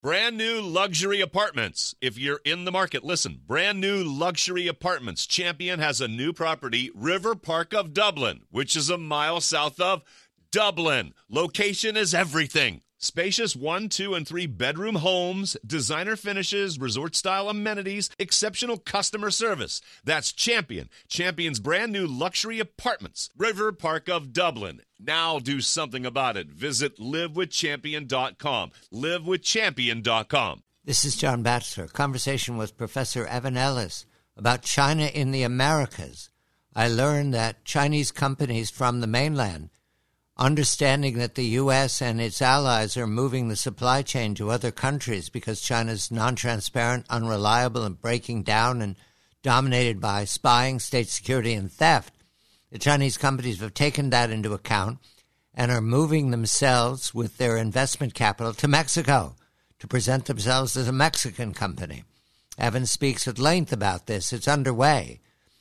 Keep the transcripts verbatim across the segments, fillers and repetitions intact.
Brand new luxury apartments. If you're in the market, listen. Brand new luxury apartments. Champion has a new property, River Park of Dublin, which is a mile south of Dublin. Location is everything. Spacious one, two, and three bedroom homes, designer finishes, resort-style amenities, exceptional customer service. That's Champion. Champion's brand new luxury apartments, River Park of Dublin. Now do something about it. Visit live with champion dot com. live with champion dot com. This is John Batchelor. Conversation with Professor Evan Ellis about China in the Americas. I learned that Chinese companies from the mainland, understanding that the U S and its allies are moving the supply chain to other countries because China's non-transparent, unreliable, and breaking down and dominated by spying, state security, and theft. The Chinese companies have taken that into account and are moving themselves with their investment capital to Mexico to present themselves as a Mexican company. Evan speaks at length about this. It's underway.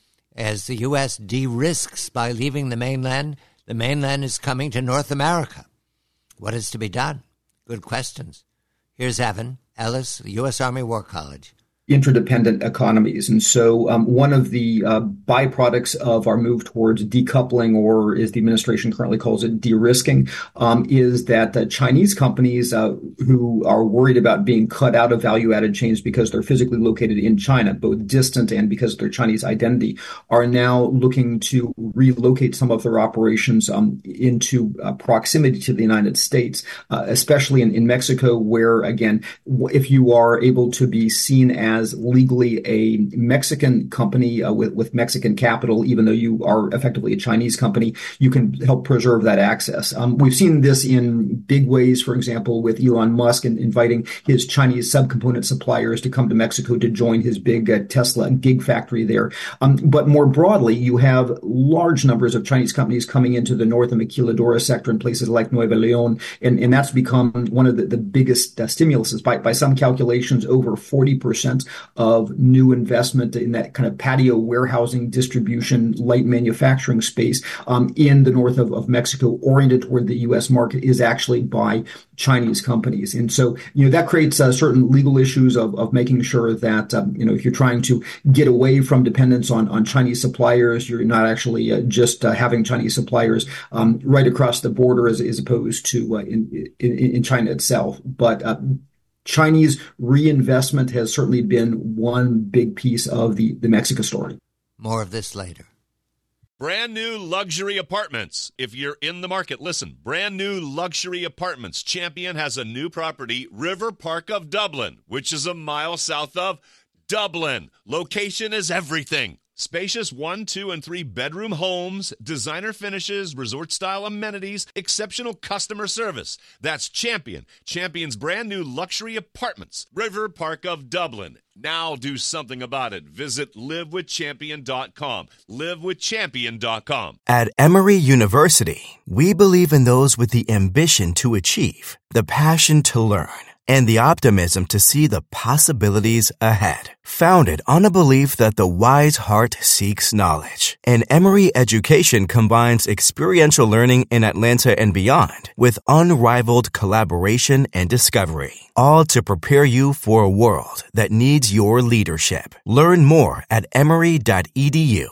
As the U S de-risks by leaving the mainland, the mainland is coming to North America. What is to be done? Good questions. Here's Evan Ellis, U S Army War College. Interdependent economies. And so um, one of the uh, byproducts of our move towards decoupling, or as the administration currently calls it, de-risking, um, is that uh, Chinese companies uh, who are worried about being cut out of value-added chains because they're physically located in China, both distant and because of their Chinese identity, are now looking to relocate some of their operations um, into uh, proximity to the United States, uh, especially in, in Mexico, where, again, if you are able to be seen as as legally a Mexican company uh, with, with Mexican capital, even though you are effectively a Chinese company, you can help preserve that access. Um, we've seen this in big ways, for example, with Elon Musk in, inviting his Chinese subcomponent suppliers to come to Mexico to join his big uh, Tesla gigafactory there. Um, but more broadly, you have large numbers of Chinese companies coming into the North and Maquiladora sector in places like Nuevo León, and, and that's become one of the, the biggest uh, stimuluses. By, by some calculations, over forty percent of new investment in that kind of patio warehousing, distribution, light manufacturing space um, in the north of, of Mexico, oriented toward the U S market, is actually by Chinese companies. And so, you know, that creates uh, certain legal issues of, of making sure that, um, you know, if you're trying to get away from dependence on, on Chinese suppliers, you're not actually uh, just uh, having Chinese suppliers um, right across the border as, as opposed to uh, in, in, in China itself. But uh, Chinese reinvestment has certainly been one big piece of the, the Mexico story. More of this later. Brand new luxury apartments. If you're in the market, listen. Brand new luxury apartments. Champion has a new property, River Park of Dublin, which is a mile south of Dublin. Location is everything. Spacious one, two, and three bedroom homes, designer finishes, resort-style amenities, exceptional customer service. That's Champion. Champion's brand new luxury apartments, River Park of Dublin. Now do something about it. Visit live with champion dot com. live with champion dot com. At Emory University, we believe in those with the ambition to achieve, the passion to learn, and the optimism to see the possibilities ahead. Founded on a belief that the wise heart seeks knowledge, and Emory education combines experiential learning in Atlanta and beyond with unrivaled collaboration and discovery, all to prepare you for a world that needs your leadership. Learn more at emory dot e d u.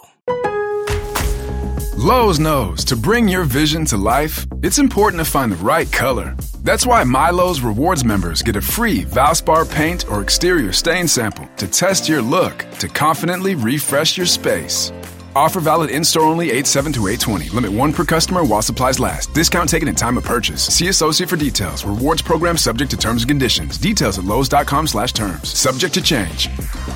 Lowe's knows to bring your vision to life, it's important to find the right color. That's why MyLowe's Rewards members get a free Valspar paint or exterior stain sample to test your look to confidently refresh your space. Offer valid in-store only eight seven to eight twenty. Limit one per customer while supplies last. Discount taken in time of purchase. See associate for details. Rewards program subject to terms and conditions. Details at lowes dot com slash terms. Subject to change.